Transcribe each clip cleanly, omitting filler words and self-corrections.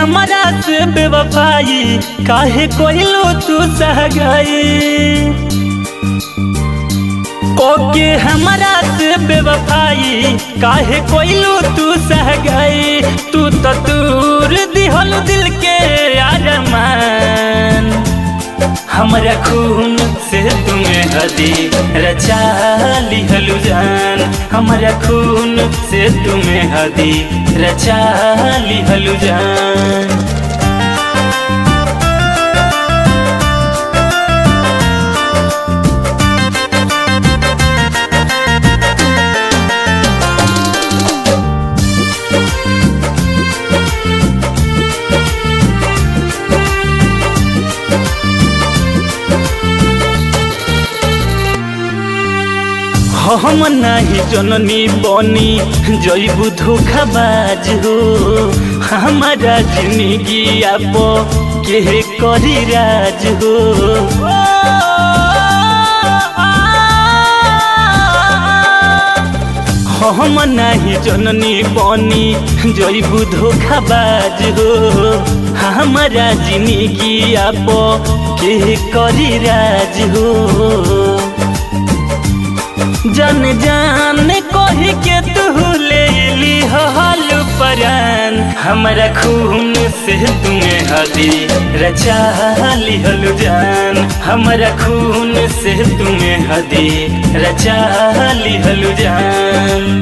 हमारा से बेवफाई काहे कोइलो तू सहगाई ओके हमारा से बेवफाई काहे कोइलो तू सहगाई तू तो दूर दिहल दिल के अरमान हमारा खून से तुम्हें हदी रचा लिहलु जान हमारा खून से तुम्हें हदी रचा लिहलु जान हम नहीं जननी बनी जईबू धोखाबाज हो हमारा जिंदगी आप के करी राज हो हम नहीं जननी बनी जईबू धोखाबाज हो हमारा जिंदगी आप के करी राज हो जान जान कही के तू ले ली हाल परान हमारा खून से तुम्हें हदी रचा लिहलु जान हमारा खून से तुम्हें हदी रचा लिहलु जान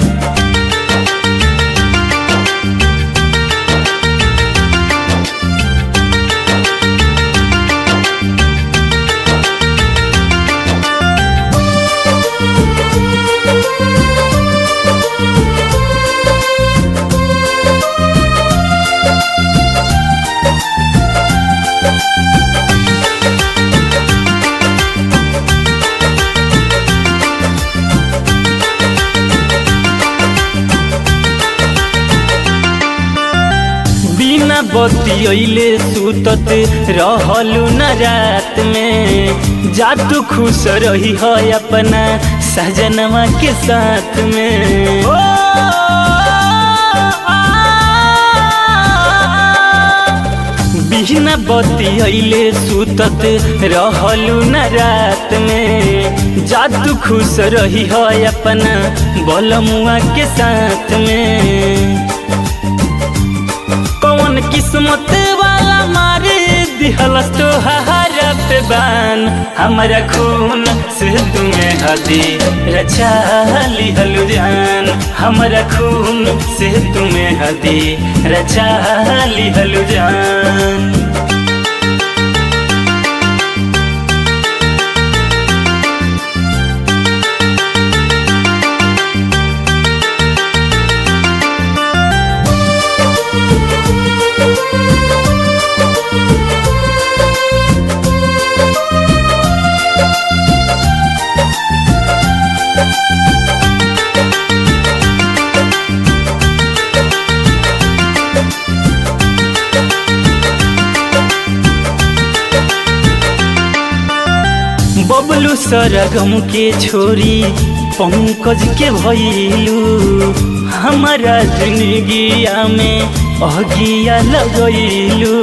बतियले सुतत रहलू न रात में जा तू खुश रही है अपना सजनवा के साथ में बिना बतियले सुतत रहलू न रात में जा तू खुश रही है अपना बलमुआ के साथ में कौन किस्मत वाला मारे दिहलस तो हरा पे बान हमारा खून से तुम्हें हदी रचा लिहलु जान हमारा खून से तुम्हें हदी रचा लिहलु जान बबलू सरगम के छोरी पंकज के भइलू हमारा जिंदगिया में अगिया लगैलू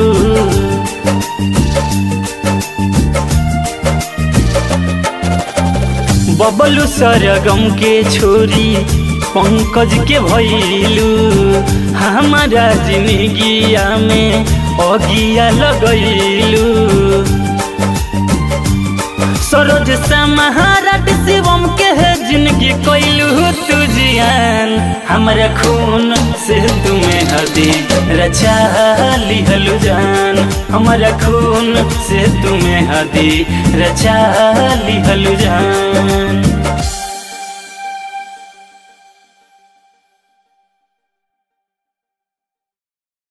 बबलू सरगम के छोरी पंकज के भइलू हमारा जिंदगिया में अगिया लगैलू सरोज समाहरत शिवम के जिंदगी कोइलू तू जियान हमारा खून से तुम्हें हदी रचा लिहलु जान हमारा खून से तुम्हें हदी रचा लिहलु जान।